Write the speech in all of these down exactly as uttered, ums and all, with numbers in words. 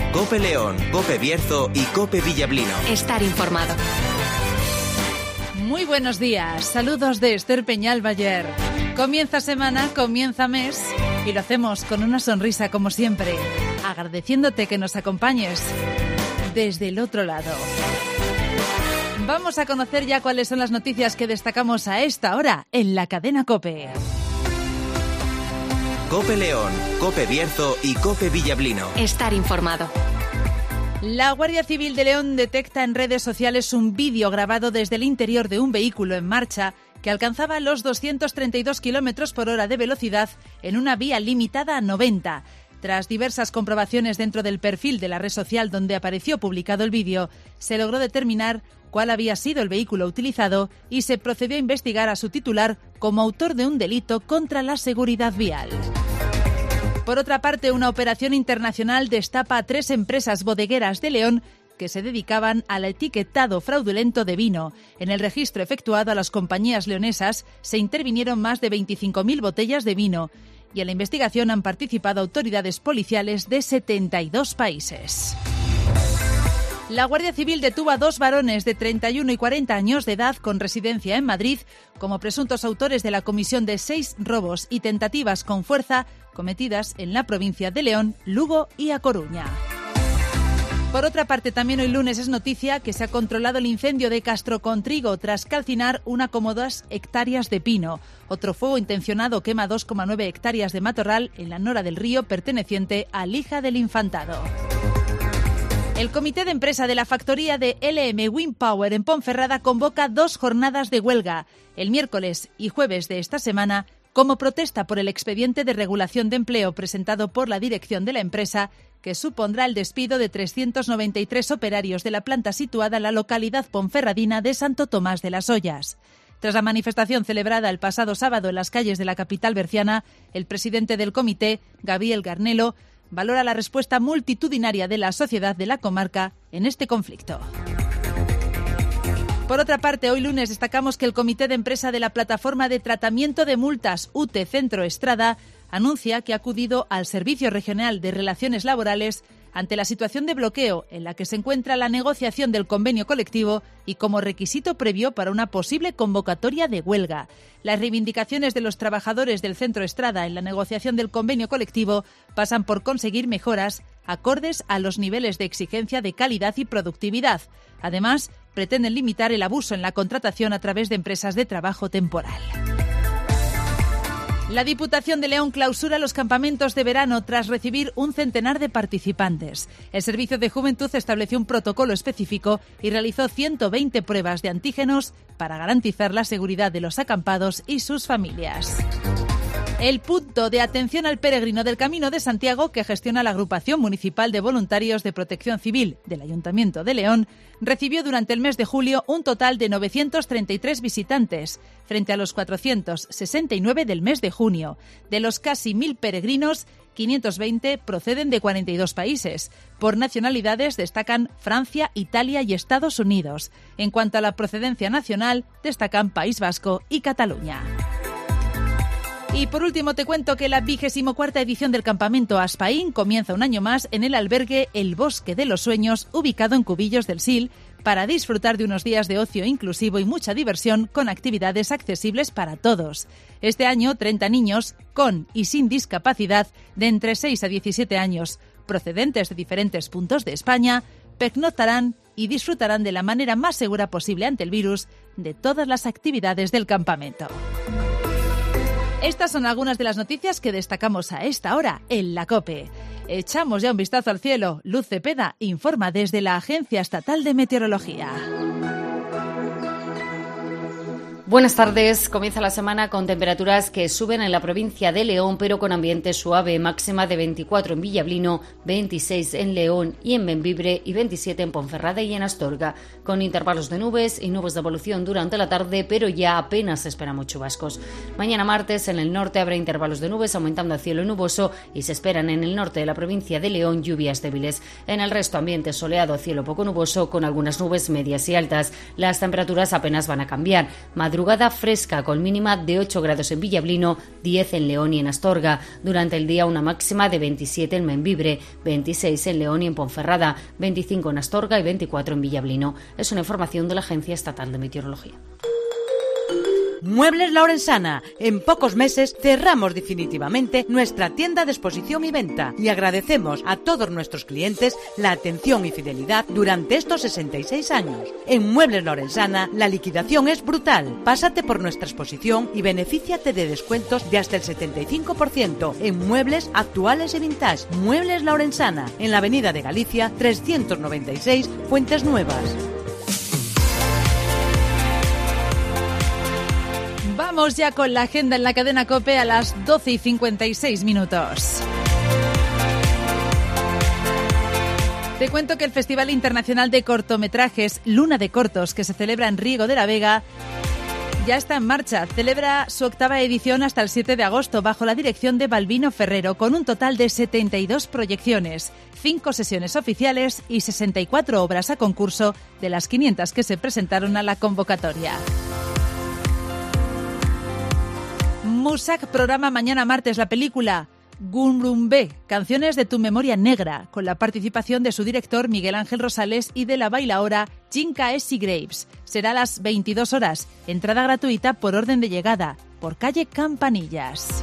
COPE León, COPE Bierzo y COPE Villablino. Estar informado. Muy buenos días, saludos de Esther Peñalbayer. Comienza semana, comienza mes y lo hacemos con una sonrisa como siempre, agradeciéndote que nos acompañes desde el otro lado. Vamos a conocer ya cuáles son las noticias que destacamos a esta hora en la cadena COPE. COPE León, COPE Bierzo y COPE Villablino. Estar informado. La Guardia Civil de León detecta en redes sociales un vídeo grabado desde el interior de un vehículo en marcha que alcanzaba los doscientos treinta y dos kilómetros por hora de velocidad en una vía limitada a noventa. Tras diversas comprobaciones dentro del perfil de la red social donde apareció publicado el vídeo, se logró determinar cuál había sido el vehículo utilizado y se procedió a investigar a su titular como autor de un delito contra la seguridad vial. Por otra parte, una operación internacional destapa a tres empresas bodegueras de León que se dedicaban al etiquetado fraudulento de vino. En el registro efectuado a las compañías leonesas se intervinieron más de veinticinco mil botellas de vino y en la investigación han participado autoridades policiales de setenta y dos países. La Guardia Civil detuvo a dos varones de treinta y uno y cuarenta años de edad con residencia en Madrid como presuntos autores de la comisión de seis robos y tentativas con fuerza cometidas en la provincia de León, Lugo y A Coruña. Por otra parte, también hoy lunes es noticia que se ha controlado el incendio de Castrocontrigo tras calcinar una coma dos hectáreas de pino. Otro fuego intencionado quema dos coma nueve hectáreas de matorral en la Nora del Río perteneciente a Lija del Infantado. El comité de empresa de la factoría de L M Wind Power en Ponferrada convoca dos jornadas de huelga, el miércoles y jueves de esta semana, como protesta por el expediente de regulación de empleo presentado por la dirección de la empresa, que supondrá el despido de trescientos noventa y tres operarios de la planta situada en la localidad ponferradina de Santo Tomás de las Ollas. Tras la manifestación celebrada el pasado sábado en las calles de la capital berciana, el presidente del comité, Gabriel Garnelo, valora la respuesta multitudinaria de la sociedad de la comarca en este conflicto. Por otra parte, hoy lunes destacamos que el Comité de Empresa de la Plataforma de Tratamiento de Multas U T E Centro Estrada anuncia que ha acudido al Servicio Regional de Relaciones Laborales ante la situación de bloqueo en la que se encuentra la negociación del convenio colectivo y como requisito previo para una posible convocatoria de huelga. Las reivindicaciones de los trabajadores del Centro Estrada en la negociación del convenio colectivo pasan por conseguir mejoras acordes a los niveles de exigencia de calidad y productividad. Además, pretenden limitar el abuso en la contratación a través de empresas de trabajo temporal. La Diputación de León clausura los campamentos de verano tras recibir un centenar de participantes. El Servicio de Juventud estableció un protocolo específico y realizó ciento veinte pruebas de antígenos para garantizar la seguridad de los acampados y sus familias. El punto de atención al peregrino del Camino de Santiago, que gestiona la Agrupación Municipal de Voluntarios de Protección Civil del Ayuntamiento de León, recibió durante el mes de julio un total de novecientos treinta y tres visitantes, frente a los cuatrocientos sesenta y nueve del mes de junio. De los casi mil peregrinos, quinientos veinte proceden de cuarenta y dos países. Por nacionalidades destacan Francia, Italia y Estados Unidos. En cuanto a la procedencia nacional, destacan País Vasco y Cataluña. Y por último te cuento que la vigésimo cuarta edición del campamento Aspaín comienza un año más en el albergue El Bosque de los Sueños, ubicado en Cubillos del Sil, para disfrutar de unos días de ocio inclusivo y mucha diversión con actividades accesibles para todos. Este año, treinta niños con y sin discapacidad de entre seis a diecisiete años, procedentes de diferentes puntos de España, pernoctarán y disfrutarán de la manera más segura posible ante el virus de todas las actividades del campamento. Estas son algunas de las noticias que destacamos a esta hora en la COPE. Echamos ya un vistazo al cielo. Luz Cepeda informa desde la Agencia Estatal de Meteorología. Buenas tardes. Comienza la semana con temperaturas que suben en la provincia de León, pero con ambiente suave, máxima de veinticuatro en Villablino, veintiséis en León y en Bembibre y veintisiete en Ponferrada y en Astorga, con intervalos de nubes y nubes de evolución durante la tarde, pero ya apenas se esperan muchos chubascos. Mañana martes en el norte habrá intervalos de nubes aumentando a cielo nuboso y se esperan en el norte de la provincia de León lluvias débiles. En el resto ambiente soleado, cielo poco nuboso con algunas nubes medias y altas. Las temperaturas apenas van a cambiar. Madrugada madrugada fresca con mínima de ocho grados en Villablino, diez en León y en Astorga. Durante el día una máxima de veintisiete en Membibre, veintiséis en León y en Ponferrada, veinticinco en Astorga y veinticuatro en Villablino. Es una información de la Agencia Estatal de Meteorología. Muebles La Orensana. En pocos meses cerramos definitivamente nuestra tienda de exposición y venta y agradecemos a todos nuestros clientes la atención y fidelidad durante estos sesenta y seis años. En Muebles La Orensana la liquidación es brutal. Pásate por nuestra exposición y benefíciate de descuentos de hasta el setenta y cinco por ciento en muebles actuales y vintage. Muebles La Orensana, en la Avenida de Galicia trescientos noventa y seis, Fuentes Nuevas. Vamos ya con la agenda en la cadena COPE a las doce y cincuenta y seis minutos. Te cuento que el Festival Internacional de Cortometrajes Luna de Cortos, que se celebra en Riego de la Vega, ya está en marcha. Celebra su octava edición hasta el siete de agosto bajo la dirección de Balbino Ferrero, con un total de setenta y dos proyecciones, cinco sesiones oficiales y sesenta y cuatro obras a concurso de las quinientas que se presentaron a la convocatoria. Musac programa mañana martes la película Gurumbe, Canciones de tu memoria negra, con la participación de su director Miguel Ángel Rosales y de la bailaora Jinka Essie Graves. Será a las veintidós horas, entrada gratuita por orden de llegada, por calle Campanillas.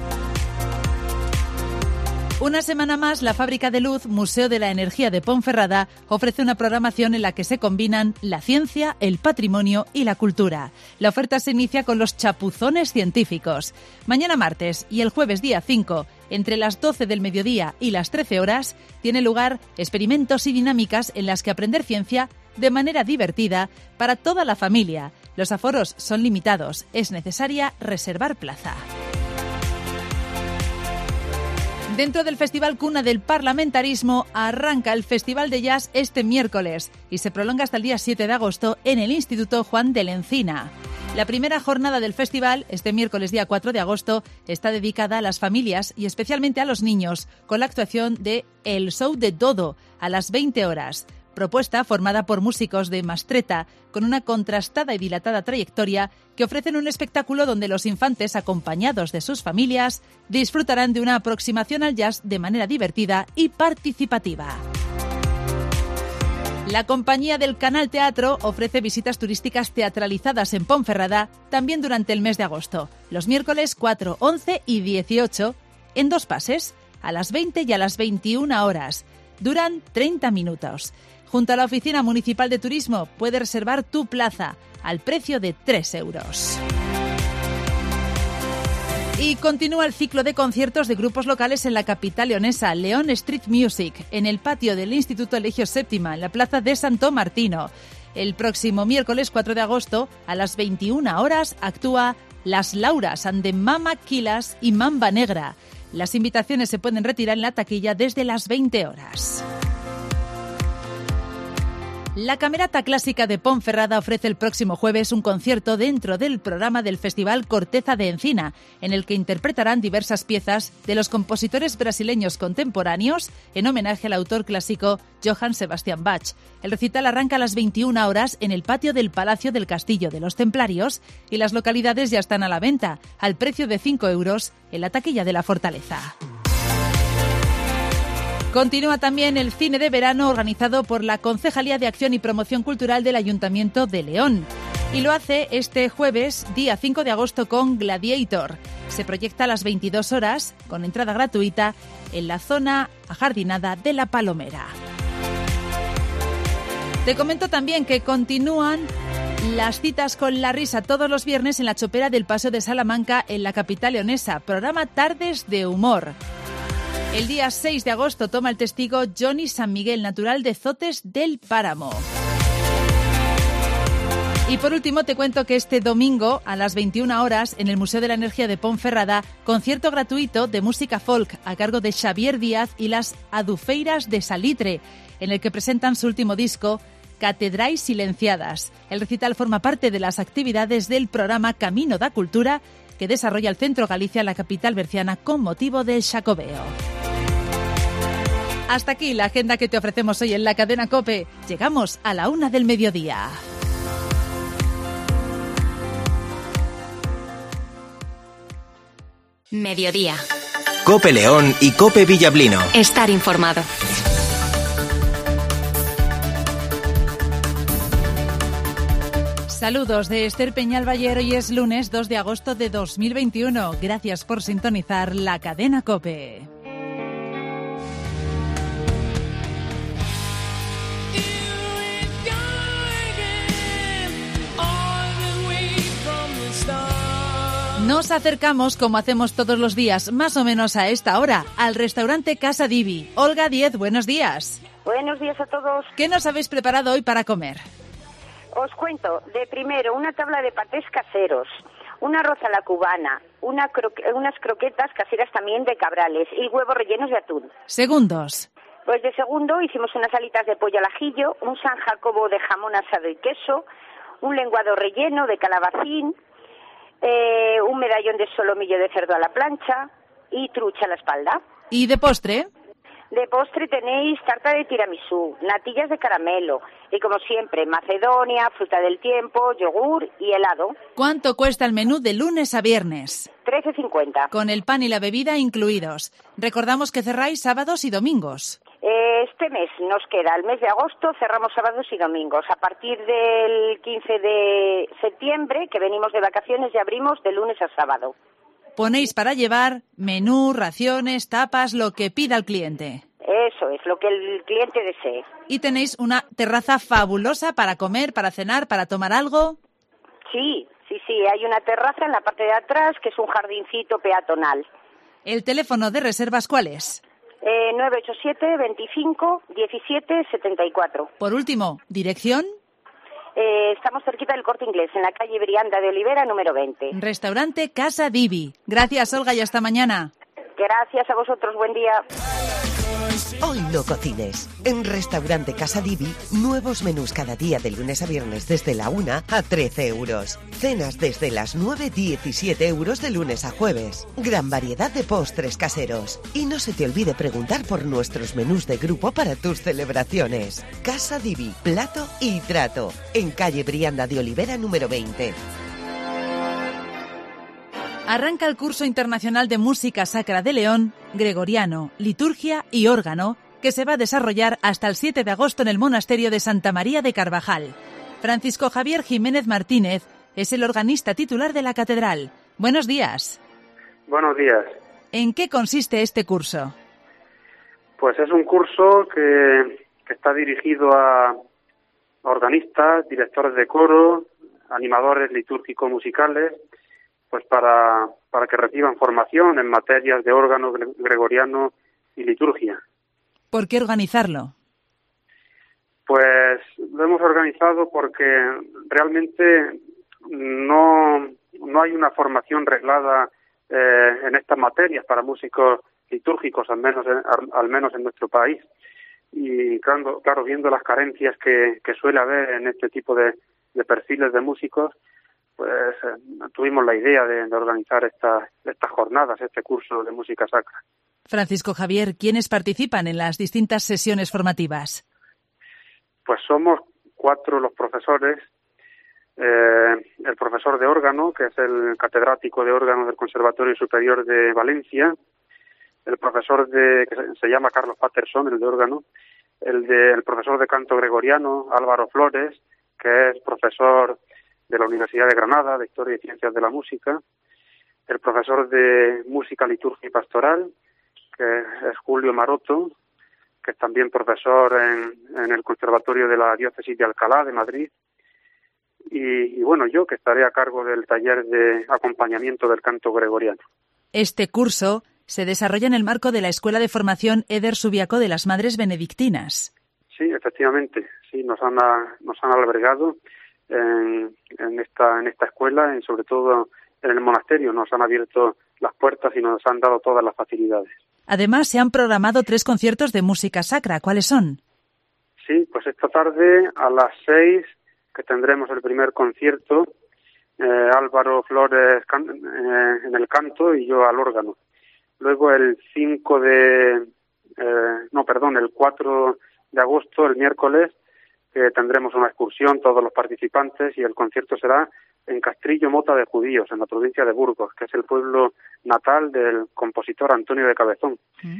Una semana más, la Fábrica de Luz, Museo de la Energía de Ponferrada, ofrece una programación en la que se combinan la ciencia, el patrimonio y la cultura. La oferta se inicia con los chapuzones científicos. Mañana martes y el jueves día cinco, entre las doce del mediodía y las trece horas, tiene lugar experimentos y dinámicas en las que aprender ciencia de manera divertida para toda la familia. Los aforos son limitados, es necesaria reservar plaza. Dentro del Festival Cuna del Parlamentarismo arranca el Festival de Jazz este miércoles y se prolonga hasta el día siete de agosto en el Instituto Juan de la Encina. La primera jornada del festival, este miércoles día cuatro de agosto, está dedicada a las familias y especialmente a los niños, con la actuación de El Show de Dodo a las veinte horas. Propuesta formada por músicos de Mastreta, con una contrastada y dilatada trayectoria, que ofrecen un espectáculo donde los infantes, acompañados de sus familias, disfrutarán de una aproximación al jazz de manera divertida y participativa. La compañía del Canal Teatro ofrece visitas turísticas teatralizadas en Ponferrada también durante el mes de agosto, los miércoles cuatro, once y dieciocho, en dos pases, a las veinte y a las veintiuna horas. Duran treinta minutos. Junto a la Oficina Municipal de Turismo puedes reservar tu plaza al precio de tres euros. Y continúa el ciclo de conciertos de grupos locales en la capital leonesa, León Street Music, en el patio del Instituto Eligio séptima, en la plaza de Santo Martino. El próximo miércoles cuatro de agosto, a las veintiuna horas, actúa Las Lauras and the Mama Quilas y Mamba Negra. Las invitaciones se pueden retirar en la taquilla desde las veinte horas. La Camerata Clásica de Ponferrada ofrece el próximo jueves un concierto dentro del programa del Festival Corteza de Encina, en el que interpretarán diversas piezas de los compositores brasileños contemporáneos en homenaje al autor clásico Johann Sebastian Bach. El recital arranca a las veintiuna horas en el patio del Palacio del Castillo de los Templarios y las localidades ya están a la venta, al precio de cinco euros en la taquilla de la Fortaleza. Continúa también el cine de verano organizado por la Concejalía de Acción y Promoción Cultural del Ayuntamiento de León. Y lo hace este jueves, día cinco de agosto, con Gladiator. Se proyecta a las veintidós horas, con entrada gratuita, en la zona ajardinada de La Palomera. Te comento también que continúan las citas con la risa todos los viernes en la Chopera del Paseo de Salamanca, en la capital leonesa. Programa Tardes de Humor. El día seis de agosto toma el testigo Johnny San Miguel, natural de Zotes del Páramo. Y por último te cuento que este domingo a las veintiuna horas en el Museo de la Energía de Ponferrada, concierto gratuito de música folk a cargo de Xavier Díaz y las Adufeiras de Salitre, en el que presentan su último disco, Catedrais Silenciadas. El recital forma parte de las actividades del programa Camino da Cultura que desarrolla el Centro Galicia, la capital berciana, con motivo del Xacobeo. Hasta aquí la agenda que te ofrecemos hoy en la cadena COPE. Llegamos a la una del mediodía. Mediodía. COPE León y COPE Villablino. Estar informado. Saludos de Esther Peñalbayer. Hoy es lunes dos de agosto de dos mil veintiuno. Gracias por sintonizar la cadena COPE. Nos acercamos, como hacemos todos los días, más o menos a esta hora, al restaurante Casa Divi. Olga Diez, buenos días. Buenos días a todos. ¿Qué nos habéis preparado hoy para comer? Os cuento, de primero, una tabla de patés caseros, un arroz a la cubana, una croque- unas croquetas caseras también de cabrales y huevos rellenos de atún. Segundos. Pues de segundo hicimos unas alitas de pollo al ajillo, un San Jacobo de jamón asado y queso, un lenguado relleno de calabacín, eh, un medallón de solomillo de cerdo a la plancha y trucha a la espalda. ¿Y de postre? De postre tenéis tarta de tiramisú, natillas de caramelo y, como siempre, macedonia, fruta del tiempo, yogur y helado. ¿Cuánto cuesta el menú de lunes a viernes? trece cincuenta. Con el pan y la bebida incluidos. Recordamos que cerráis sábados y domingos. Este mes nos queda, el mes de agosto, cerramos sábados y domingos. A partir del quince de septiembre, que venimos de vacaciones, ya abrimos de lunes a sábado. Ponéis para llevar menú, raciones, tapas, lo que pida el cliente. Eso es, lo que el cliente desee. Y tenéis una terraza fabulosa para comer, para cenar, para tomar algo. Sí, sí, sí, hay una terraza en la parte de atrás que es un jardincito peatonal. ¿El teléfono de reservas cuál es? Eh, nueve ocho siete, veinticinco, diecisiete, setenta y cuatro. Por último, ¿dirección? Eh, estamos cerquita del Corte Inglés, en la calle Brianda de Olivera, número veinte. Restaurante Casa Divi. Gracias, Olga, y hasta mañana. Gracias a vosotros, buen día. Hoy no cocines. En Restaurante Casa Divi, nuevos menús cada día de lunes a viernes desde la una a trece euros. Cenas desde las nueve, diecisiete euros de lunes a jueves. Gran variedad de postres caseros. Y no se te olvide preguntar por nuestros menús de grupo para tus celebraciones. Casa Divi, plato y trato. En calle Brianda de Olivera número veinte. Arranca el curso internacional de música sacra de León, gregoriano, liturgia y órgano, que se va a desarrollar hasta el siete de agosto en el monasterio de Santa María de Carvajal. Francisco Javier Jiménez Martínez es el organista titular de la catedral. Buenos días. Buenos días. ¿En qué consiste este curso? Pues es un curso que, que está dirigido a organistas, directores de coro, animadores litúrgicos musicales, pues para, para que reciban formación en materias de órgano gre- gregoriano y liturgia. ¿Por qué organizarlo? Pues lo hemos organizado porque realmente no, no hay una formación reglada eh, en estas materias para músicos litúrgicos, al menos en, al, al menos en nuestro país. Y claro, claro viendo las carencias que, que suele haber en este tipo de, de perfiles de músicos, pues eh, tuvimos la idea de, de organizar esta, estas jornadas, este curso de música sacra. Francisco Javier, ¿quiénes participan en las distintas sesiones formativas? Pues somos cuatro los profesores, eh, el profesor de órgano, que es el catedrático de órgano del Conservatorio Superior de Valencia, el profesor de que se, se llama Carlos Patterson, el de órgano, el de el profesor de canto gregoriano, Álvaro Flores, que es profesor de la Universidad de Granada, de Historia y Ciencias de la Música, el profesor de Música, Liturgia y Pastoral, que es Julio Maroto, que es también profesor en, en el Conservatorio de la Diócesis de Alcalá, de Madrid, y, y bueno, yo que estaré a cargo del taller de acompañamiento del canto gregoriano. Este curso se desarrolla en el marco de la Escuela de Formación Eder Subiaco de las Madres Benedictinas. Sí, efectivamente, sí, nos han, nos han albergado En, en esta en esta escuela y sobre todo en el monasterio nos han abierto las puertas y nos han dado todas las facilidades. Además, se han programado tres conciertos de música sacra. ¿Cuáles son? Sí, pues esta tarde a las seis que tendremos el primer concierto, eh, Álvaro Flores can- eh, en el canto y yo al órgano. Luego el cinco de eh, no, perdón, el cuatro de agosto, el miércoles, que tendremos una excursión, todos los participantes, y el concierto será en Castrillo Mota de Judíos, en la provincia de Burgos, que es el pueblo natal del compositor Antonio de Cabezón. ¿Mm?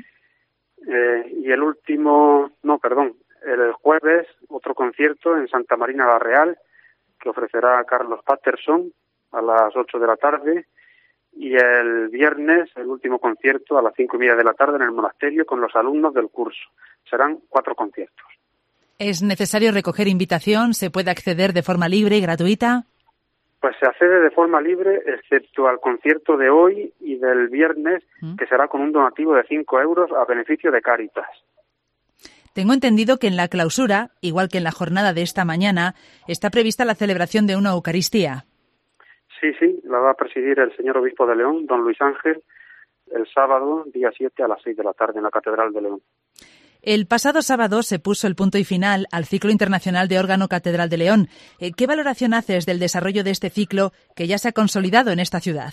Eh, y el último, no, perdón, el jueves otro concierto en Santa Marina la Real, que ofrecerá Carlos Patterson a las ocho de la tarde, y el viernes el último concierto a las cinco y media de la tarde en el monasterio con los alumnos del curso. Serán cuatro conciertos. ¿Es necesario recoger invitación? ¿Se puede acceder de forma libre y gratuita? Pues se accede de forma libre, excepto al concierto de hoy y del viernes, ¿Mm? que será con un donativo de cinco euros a beneficio de Cáritas. Tengo entendido que en la clausura, igual que en la jornada de esta mañana, está prevista la celebración de una Eucaristía. Sí, sí, la va a presidir el señor obispo de León, don Luis Ángel, el sábado, día siete, a las seis de la tarde, en la Catedral de León. El pasado sábado se puso el punto y final al ciclo internacional de órgano Catedral de León. ¿Qué valoración haces del desarrollo de este ciclo que ya se ha consolidado en esta ciudad?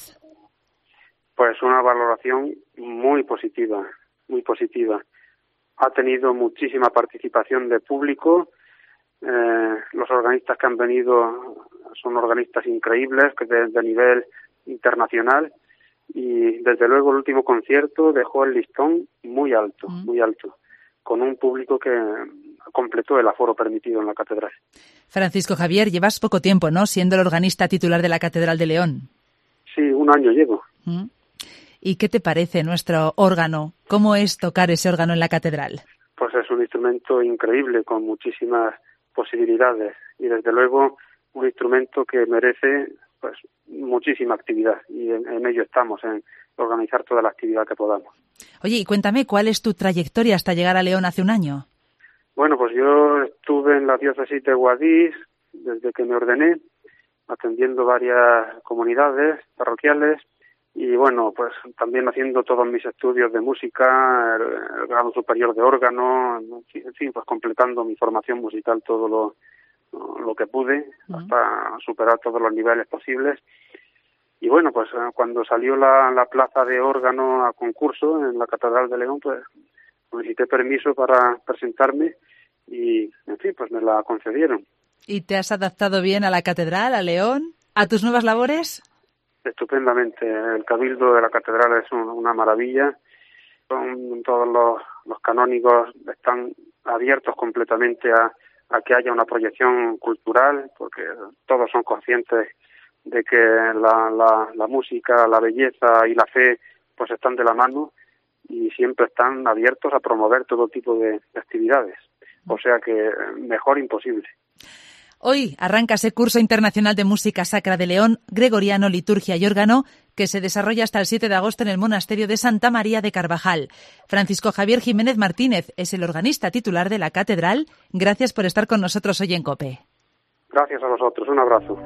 Pues una valoración muy positiva, muy positiva. Ha tenido muchísima participación de público. Eh, los organistas que han venido son organistas increíbles, que de, de nivel internacional, y desde luego el último concierto dejó el listón muy alto, mm. muy alto, con un público que completó el aforo permitido en la catedral. Francisco Javier, llevas poco tiempo, ¿no?, siendo el organista titular de la Catedral de León. Sí, un año llevo. Mm. ¿Y qué te parece nuestro órgano? ¿Cómo es tocar ese órgano en la catedral? Pues es un instrumento increíble, con muchísimas posibilidades, y desde luego un instrumento que merece pues muchísima actividad, y en, en ello estamos, en organizar toda la actividad que podamos. Oye, y cuéntame, ¿cuál es tu trayectoria hasta llegar a León hace un año? Bueno, pues yo estuve en la diócesis de Guadix desde que me ordené, atendiendo varias comunidades parroquiales, y bueno, pues también haciendo todos mis estudios de música, el, el grado superior de órgano, en fin, pues completando mi formación musical todo lo, lo que pude, uh-huh. hasta superar todos los niveles posibles. Y bueno, pues cuando salió la, la plaza de órgano a concurso en la Catedral de León, pues solicité permiso para presentarme y, en fin, pues me la concedieron. ¿Y te has adaptado bien a la catedral, a León, a tus nuevas labores? Estupendamente. El cabildo de la catedral es un, una maravilla. Son, todos los, los canónigos están abiertos completamente a, a que haya una proyección cultural, porque todos son conscientes de que la, la, la música, la belleza y la fe pues están de la mano, y siempre están abiertos a promover todo tipo de, de actividades. O sea que mejor imposible. Hoy arranca ese curso internacional de música sacra de León, gregoriano, liturgia y órgano, que se desarrolla hasta el siete de agosto en el monasterio de Santa María de Carvajal. Francisco Javier Jiménez Martínez es el organista titular de la catedral. Gracias por estar con nosotros hoy en COPE. Gracias a vosotros. Un abrazo.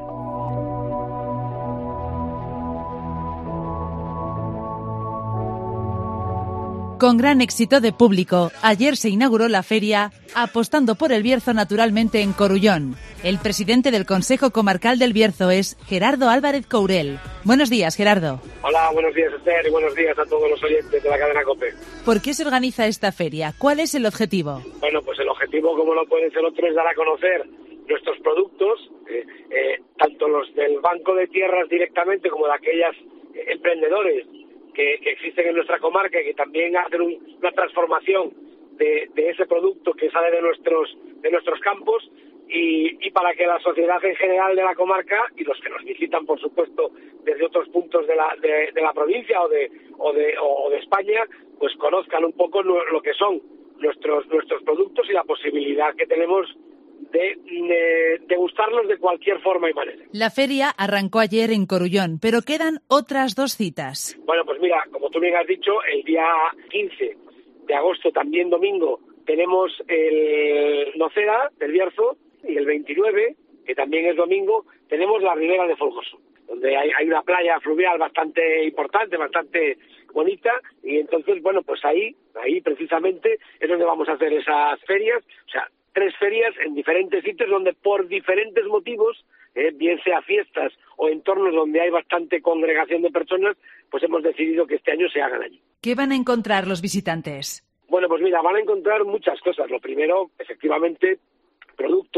Con gran éxito de público, ayer se inauguró la feria Apostando por el Bierzo naturalmente en Corullón. El presidente del Consejo Comarcal del Bierzo es Gerardo Álvarez Courel. Buenos días, Gerardo. Hola, buenos días, Esther, y buenos días a todos los oyentes de la cadena COPE. ¿Por qué se organiza esta feria? ¿Cuál es el objetivo? Bueno, pues el objetivo, como no puede ser otro, es dar a conocer nuestros productos, eh, eh, tanto los del Banco de Tierras directamente como de aquellos eh, emprendedores Que, que existen en nuestra comarca y que también hacen un, una transformación de, de ese producto que sale de nuestros de nuestros campos, y, y para que la sociedad en general de la comarca y los que nos visitan, por supuesto, desde otros puntos de la de, de la provincia o de o de o de España, pues conozcan un poco lo, lo que son nuestros nuestros productos y la posibilidad que tenemos de, de degustarlos de cualquier forma y manera. La feria arrancó ayer en Corullón, pero quedan otras dos citas. Bueno, pues mira, como tú bien has dicho, el día quince de agosto, también domingo, tenemos el Noceda del Bierzo, y el veintinueve, que también es domingo, tenemos la Ribera de Folgoso, donde hay, hay una playa fluvial bastante importante, bastante bonita, y entonces, bueno, pues ahí, ahí precisamente es donde vamos a hacer esas ferias, o sea, tres ferias en diferentes sitios donde por diferentes motivos, eh, bien sea fiestas o entornos donde hay bastante congregación de personas, pues hemos decidido que este año se hagan allí. ¿Qué van a encontrar los visitantes? Bueno, pues mira, van a encontrar muchas cosas. Lo primero, efectivamente, producto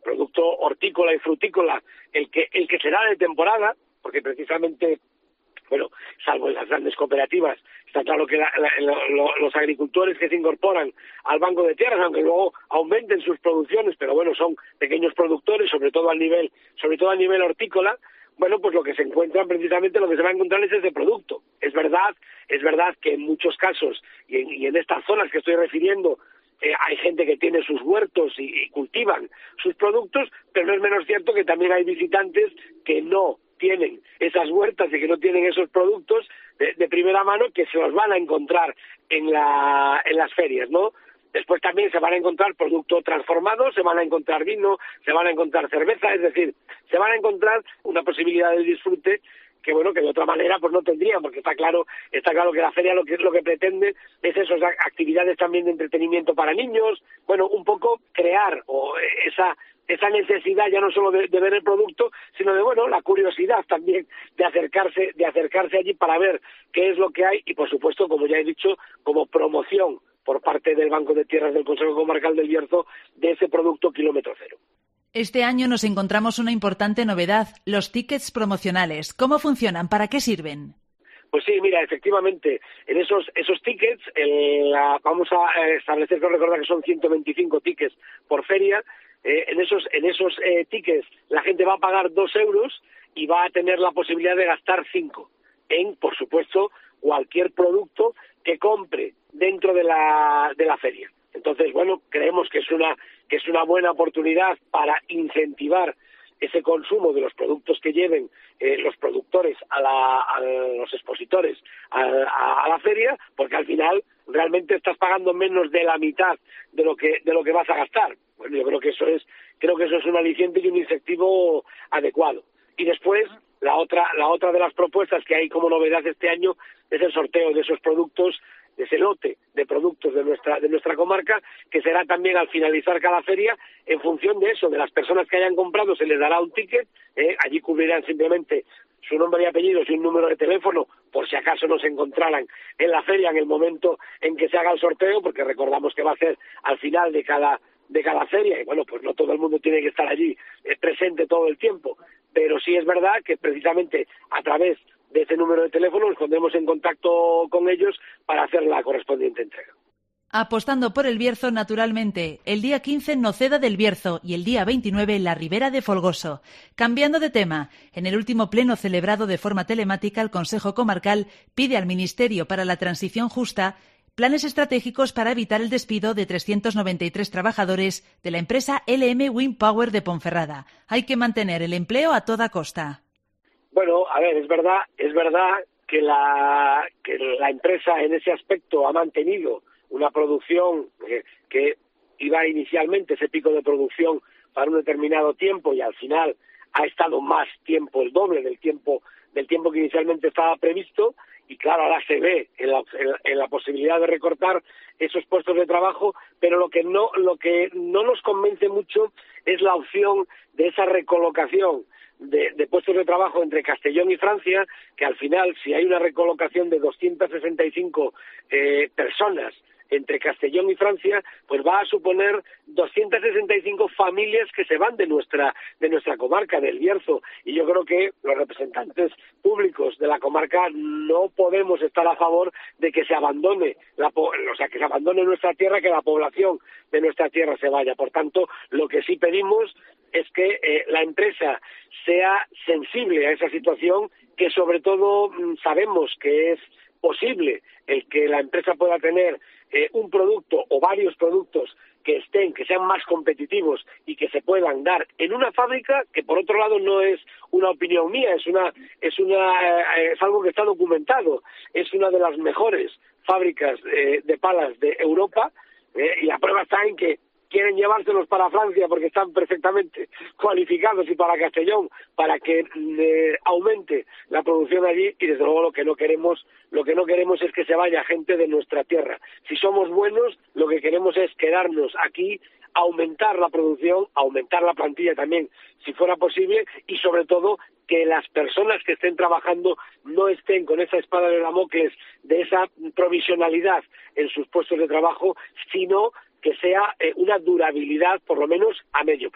producto hortícola y frutícola, el que, el que será de temporada, porque precisamente, bueno, salvo en las grandes cooperativas, está claro que la, la, lo, los agricultores que se incorporan al Banco de Tierras, aunque luego aumenten sus producciones, pero bueno, son pequeños productores, sobre todo al nivel, sobre todo a nivel hortícola, bueno, pues lo que se encuentran precisamente, lo que se va a encontrar es ese producto. Es verdad, es verdad que en muchos casos, y en, y en estas zonas que estoy refiriendo, eh, hay gente que tiene sus huertos y, y cultivan sus productos, pero no es menos cierto que también hay visitantes que no tienen esas huertas y que no tienen esos productos de, de primera mano, que se los van a encontrar en, la, en las ferias, ¿no? Después también se van a encontrar productos transformados, se van a encontrar vino, se van a encontrar cerveza, es decir, se van a encontrar una posibilidad de disfrute que, bueno, que de otra manera pues no tendrían, porque está claro, está claro que la feria lo que lo que pretende es esas actividades también de entretenimiento para niños, bueno, un poco crear o esa esa necesidad ya no solo de, de ver el producto, sino de, bueno, la curiosidad también de acercarse, de acercarse allí para ver qué es lo que hay y, por supuesto, como ya he dicho, como promoción por parte del Banco de Tierras del Consejo Comarcal del Bierzo de ese producto kilómetro cero. Este año nos encontramos una importante novedad, los tickets promocionales. ¿Cómo funcionan? ¿Para qué sirven? Pues sí, mira, efectivamente, en esos esos tickets el, la, vamos a establecer, que recordar que son ciento veinticinco tickets por feria. Eh, en esos en esos eh, tickets la gente va a pagar dos euros y va a tener la posibilidad de gastar cinco en, por supuesto, cualquier producto que compre dentro de la de la feria. Entonces, bueno, creemos que es una que es una buena oportunidad para incentivar ese consumo de los productos que lleven eh, los productores a, la, a los expositores a, a, a la feria, porque al final realmente estás pagando menos de la mitad de lo que de lo que vas a gastar. Bueno, yo creo que eso es creo que eso es un aliciente y un incentivo adecuado. Y después la otra la otra de las propuestas que hay como novedad este año es el sorteo de esos productos, de ese lote de productos de nuestra de nuestra comarca, que será también al finalizar cada feria, en función de eso, de las personas que hayan comprado, se les dará un ticket, eh, allí cubrirán simplemente su nombre y apellidos y un número de teléfono, por si acaso no se encontraran en la feria en el momento en que se haga el sorteo, porque recordamos que va a ser al final de cada de cada feria, y bueno, pues no todo el mundo tiene que estar allí eh, presente todo el tiempo, pero sí es verdad que precisamente a través de ese número de teléfono nos pondremos en contacto con ellos para hacer la correspondiente entrega. Apostando por el Bierzo, naturalmente, el día quince Noceda del Bierzo y el día veintinueve la Ribera de Folgoso. Cambiando de tema, en el último pleno celebrado de forma telemática, el Consejo Comarcal pide al Ministerio para la Transición Justa planes estratégicos para evitar el despido de trescientos noventa y tres trabajadores de la empresa L M Wind Power de Ponferrada. Hay que mantener el empleo a toda costa. Bueno, a ver, es verdad, es verdad que la que la empresa en ese aspecto ha mantenido una producción eh, que iba inicialmente ese pico de producción para un determinado tiempo y al final ha estado más tiempo, el doble del tiempo del tiempo que inicialmente estaba previsto, y claro, ahora se ve en la, en, en la posibilidad de recortar esos puestos de trabajo, pero lo que no lo que no nos convence mucho es la opción de esa recolocación De, de puestos de trabajo entre Castellón y Francia, que al final, si hay una recolocación de doscientas sesenta y cinco eh, personas entre Castellón y Francia, pues va a suponer doscientas sesenta y cinco familias que se van de nuestra de nuestra comarca, del Bierzo, y yo creo que los representantes públicos de la comarca no podemos estar a favor de que se abandone la o sea, que se abandone nuestra tierra, que la población de nuestra tierra se vaya. Por tanto, lo que sí pedimos es que eh, la empresa sea sensible a esa situación, que sobre todo mmm, sabemos que es posible el que la empresa pueda tener eh, un producto o varios productos que estén, que sean más competitivos y que se puedan dar en una fábrica que, por otro lado, no es una opinión mía, es una es una eh, es algo que está documentado, es una de las mejores fábricas eh, de palas de Europa, eh, y la prueba está en que quieren llevárselos para Francia porque están perfectamente cualificados, y para Castellón para que eh, aumente la producción allí, y desde luego lo que no queremos lo que no queremos es que se vaya gente de nuestra tierra. Si somos buenos, lo que queremos es quedarnos aquí, aumentar la producción, aumentar la plantilla también, si fuera posible, y sobre todo que las personas que estén trabajando no estén con esa espada de Damocles de esa provisionalidad en sus puestos de trabajo, sino que sea eh, una durabilidad por lo menos a medio plazo.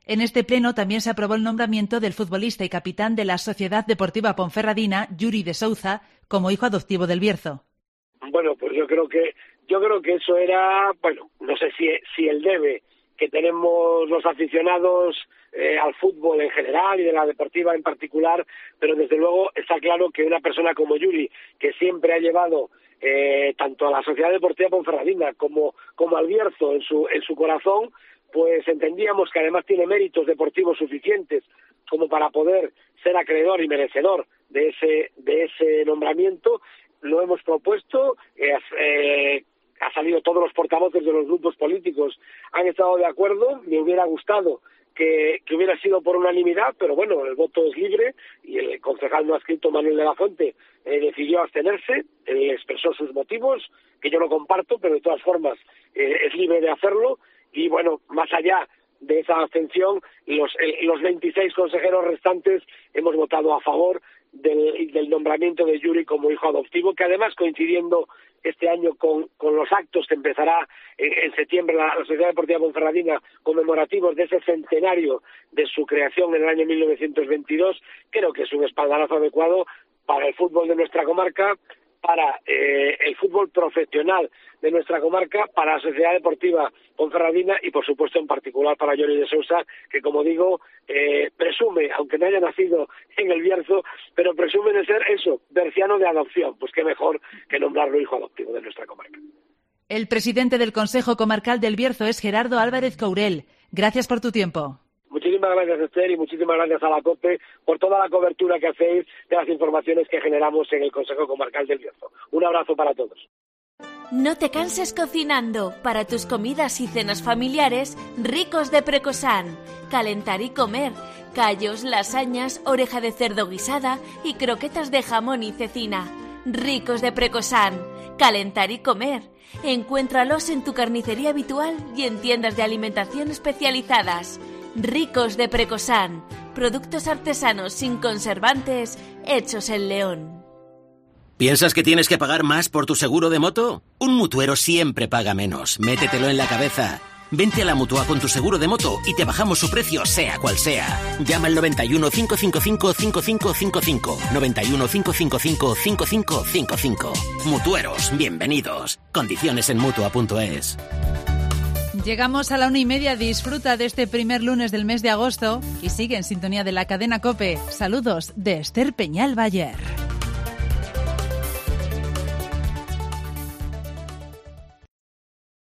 En este pleno también se aprobó el nombramiento del futbolista y capitán de la Sociedad Deportiva Ponferradina, Yuri de Souza, como hijo adoptivo del Bierzo. Bueno, pues yo creo que yo creo que eso era, bueno, no sé si si el debe que tenemos los aficionados eh, al fútbol en general y de la deportiva en particular, pero desde luego está claro que una persona como Yuri, que siempre ha llevado eh, tanto a la Sociedad Deportiva Ponferradina como como al Bierzo en su en su corazón, pues entendíamos que además tiene méritos deportivos suficientes como para poder ser acreedor y merecedor de ese de ese nombramiento. Lo hemos propuesto, eh, eh, ha salido todos los portavoces de los grupos políticos, han estado de acuerdo. Me hubiera gustado que, que hubiera sido por unanimidad, pero bueno, el voto es libre y el concejal no adscrito Manuel de la Fuente eh, decidió abstenerse, él expresó sus motivos, que yo no comparto, pero de todas formas eh, es libre de hacerlo. Y bueno, más allá de esa abstención, los, el, los veintiséis consejeros restantes hemos votado a favor del, del nombramiento de Yuri como hijo adoptivo, que además, coincidiendo este año con, con los actos que empezará en, en septiembre la, la Sociedad Deportiva Ponferradina, conmemorativos de ese centenario de su creación en el año mil novecientos veintidós, creo que es un espaldarazo adecuado para el fútbol de nuestra comarca, para eh, el fútbol profesional de nuestra comarca, para la Sociedad Deportiva Ponferradina y, por supuesto, en particular para Yuri de Souza, que, como digo, eh, presume, aunque no haya nacido en el Bierzo, pero presume de ser eso, berciano de adopción. Pues qué mejor que nombrarlo hijo adoptivo de nuestra comarca. El presidente del Consejo Comarcal del Bierzo es Gerardo Álvarez Courel. Gracias por tu tiempo. Muchísimas gracias, Esther, y muchísimas gracias a la COPE por toda la cobertura que hacéis de las informaciones que generamos en el Consejo Comarcal del Bierzo. Un abrazo para todos. No te canses cocinando. Para tus comidas y cenas familiares, Ricos de Precosan. Calentar y comer. Callos, lasañas, oreja de cerdo guisada y croquetas de jamón y cecina. Ricos de Precosan. Calentar y comer. Encuéntralos en tu carnicería habitual y en tiendas de alimentación especializadas. Ricos de Precosan. Productos artesanos sin conservantes, hechos en León. ¿Piensas que tienes que pagar más por tu seguro de moto? Un mutuero siempre paga menos. Métetelo en la cabeza. Vente a la Mutua con tu seguro de moto y te bajamos su precio, sea cual sea. Llama al noventa y uno, cinco cinco cinco, cinco cinco cinco cinco. noventa y uno, cinco cinco cinco, cinco cinco cinco cinco. Mutueros, bienvenidos. Condiciones en mutua punto es. Llegamos a la una y media. Disfruta de este primer lunes del mes de agosto y sigue en sintonía de la cadena COPE. Saludos de Esther Peñal Bayer.